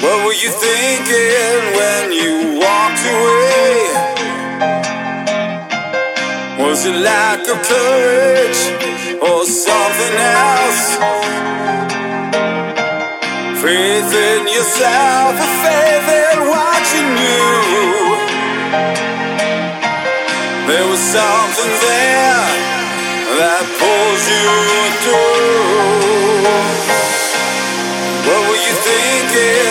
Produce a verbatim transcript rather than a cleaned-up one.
What were you thinking when you walked away? Was it lack of courage or something else? Faith in yourself or faith in what you knew? There was something there that pulls you through. What were you thinking